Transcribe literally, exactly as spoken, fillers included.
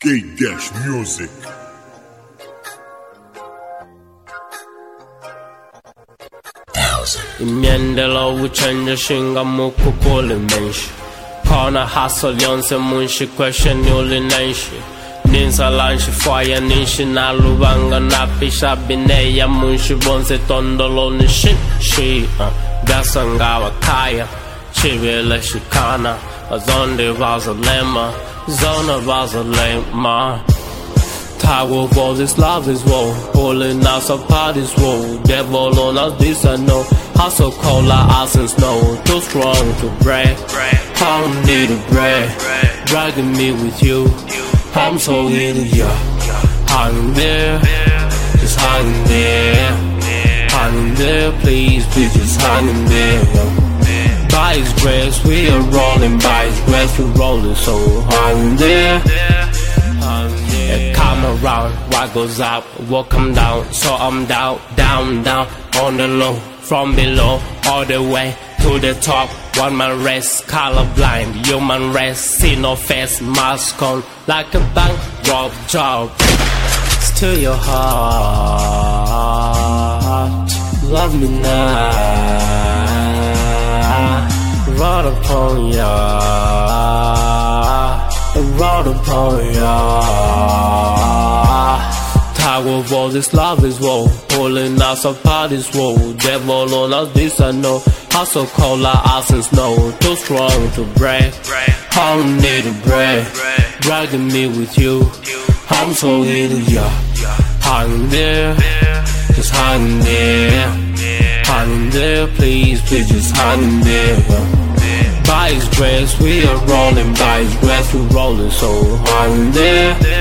K-Music. I miendela uchenja shinga muku kule menshi Kona hustle yonse munshi question yuli nenshi Ninsa lanshi fire ninshi na lubanga na pisha bineya munshi bonse tondolo ni shi shi uh, Gasangawa kaya Chivile shikana Azonde vazalema Zona vazalema Tower of this love is woe Pulling us apart is woe Devil on us this I know Hustle cold like ice and snow Too strong to break I don't need a break Dragging me with you I'm so in ya Hanging there Just hanging there Hanging there please please just hanging there By his grace we are rolling By his grace we rolling So hanging there And come around, what goes up, what come down So I'm down, down, down On the low, from below All the way to the top One man rest, colorblind Human rest, see no face Mask on, like a bank Rob job Still your heart Love me now Right upon ya Right upon ya Tower of all this love is woe Pulling us apart is woe Devil on us this I know Hustle cold like ice and snow Too strong to break I don't need a break Dragging me with you I'm so into ya Hanging there Just hanging there Hanging there please please just hanging there By his grace we are rolling, by his grace we rolling, so hanging there.